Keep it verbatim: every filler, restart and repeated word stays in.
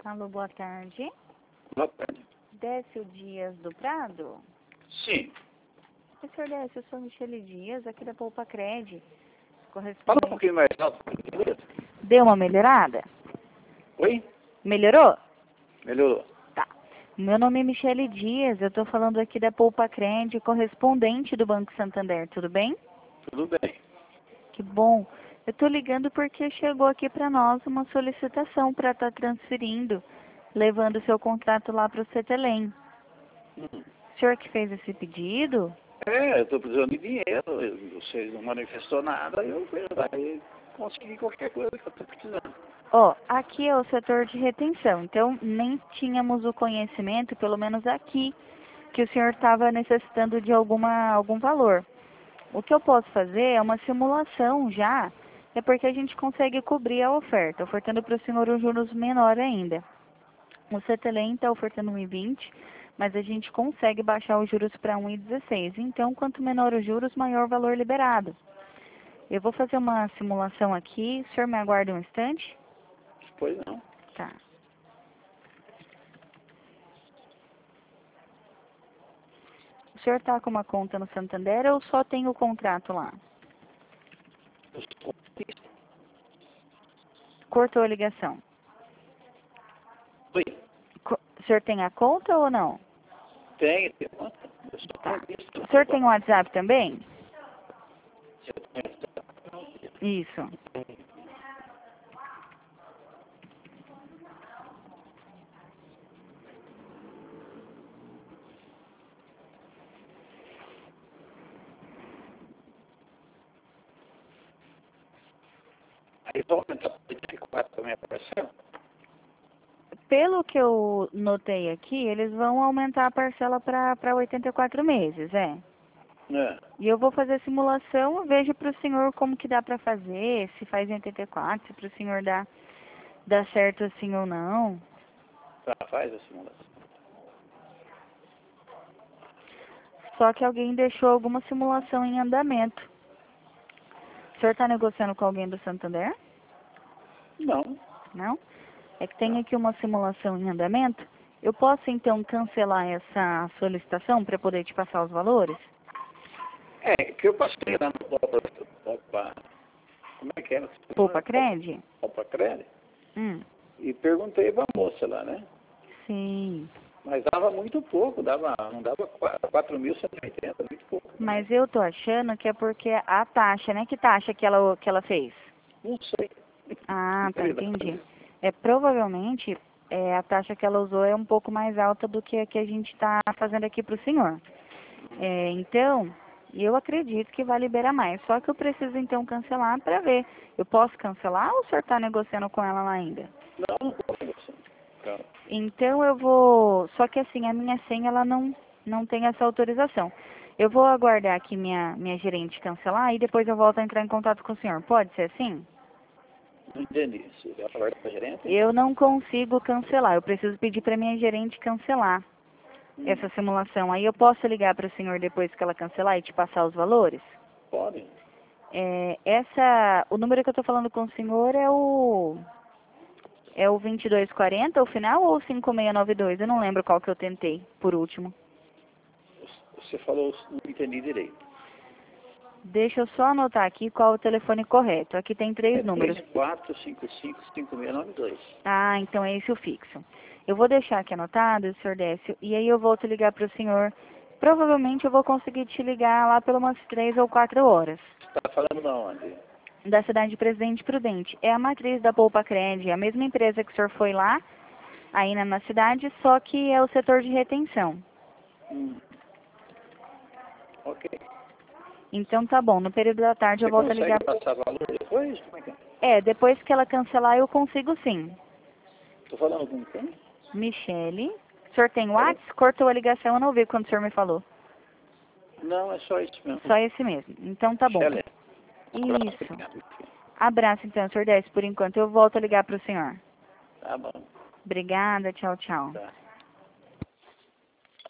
Alô, boa tarde. Boa tarde. Décio Dias do Prado? Sim. Oi, senhor Décio, eu sou Michele Dias, aqui da Poupa Cred. Fala um pouquinho mais alto, por gentileza. Deu uma melhorada? Oi? Melhorou? Melhorou. Tá. Meu nome é Michele Dias, eu estou falando aqui da Poupa Cred, correspondente do Banco Santander, tudo bem? Tudo bem. Que bom. Eu estou ligando porque chegou aqui para nós uma solicitação para estar transferindo, levando seu contrato lá para o Cetelem. Hum. O senhor que fez esse pedido? É, eu estou precisando de dinheiro. eu- Vocês não manifestou nada, eu fui lá e consegui qualquer coisa que eu estou precisando. Ó, aqui é o setor de retenção, então nem tínhamos o conhecimento, pelo menos aqui, que o senhor estava necessitando de alguma, algum valor. O que eu posso fazer é uma simulação já, é porque a gente consegue cobrir a oferta, ofertando para o senhor um juros menor ainda. O Cetelem está ofertando um vírgula vinte, mas a gente consegue baixar os juros para um vírgula dezesseis. Então, quanto menor os juros, maior o valor liberado. Eu vou fazer uma simulação aqui, o senhor me aguarda um instante? Pois não. Tá. O senhor está com uma conta no Santander ou só tem o contrato lá? Eu sou contista. Cortou a ligação. Oi? Co- O senhor tem a conta ou não? Tem, tem conta. Eu sou Tá. contista. O senhor tem o WhatsApp também? Você conhece? Isso. Aí vou aumentar para oitenta e quatro também a parcela. Pelo que eu notei aqui, eles vão aumentar a parcela para oitenta e quatro meses, é. É. E eu vou fazer a simulação, eu vejo para o senhor como que dá para fazer, se faz em oitenta e quatro, se para o senhor dá, dá certo assim ou não. Tá, faz a simulação. Só que alguém deixou alguma simulação em andamento. O senhor está negociando com alguém do Santander? Não. Não? É que tem Não. aqui uma simulação em andamento. Eu posso então cancelar essa solicitação para poder te passar os valores? É, que eu passei lá no Opa, Opa, como é que era? Poupa Cred? Opa Crédito. Hum, E perguntei pra moça lá, né? sim. Mas dava muito pouco, dava, não dava quatro mil cento e oitenta, muito pouco. Mas eu tô achando que é porque a taxa, né? Que taxa que ela, que ela fez? Não sei. Ah, tá, Verdade. entendi. É, provavelmente, é, a taxa que ela usou é um pouco mais alta do que a que a gente está fazendo aqui para o senhor. É, então, eu acredito que vai liberar mais. Só que eu preciso, então, cancelar para ver. Eu posso cancelar ou o senhor está negociando com ela lá ainda? Não, não posso negociar. Tá. Então, eu vou... Só que, assim, a minha senha, ela não, não tem essa autorização. Eu vou aguardar aqui minha, minha gerente cancelar e depois eu volto a entrar em contato com o senhor. Pode ser assim? Não entendi. Você vai falar com a gerente? Eu não consigo cancelar. Eu preciso pedir para minha gerente cancelar Hum, essa simulação. Aí eu posso ligar para o senhor depois que ela cancelar e te passar os valores? pode. É, essa, o número que eu estou falando com o senhor é o é o vinte e dois quarenta, o final, ou o cinco seis nove dois? Eu não lembro qual que eu tentei, por último. Você falou, não entendi direito. Deixa eu só anotar aqui qual é o telefone correto. Aqui tem três É números. três quatro cinco cinco cinco seis nove dois. Ah, então é esse o fixo. Eu vou deixar aqui anotado, senhor Décio, e aí eu volto a ligar para o senhor. Provavelmente eu vou conseguir te ligar lá por umas três ou quatro horas. Você está falando de onde? Da cidade de Presidente Prudente. É a matriz da Poupa Cred, é a mesma empresa que o senhor foi lá, aí na, na cidade, só que é o setor de retenção. Hum. Ok. Então tá bom, no período da tarde eu Você volto a consegue ligar. passar valor depois? Como é que é? É, depois que ela cancelar eu consigo sim. Estou falando com quem? Michele. O senhor tem É. WhatsApp? Cortou a ligação, eu não ouvi quando o senhor me falou. Não, é só isso mesmo. Só esse mesmo. Então tá bom. Michele. Um abraço, Isso. obrigado. Abraço então, senhor Décio, por enquanto. Eu volto a ligar para o senhor. Tá bom. Obrigada, tchau, tchau. Tá.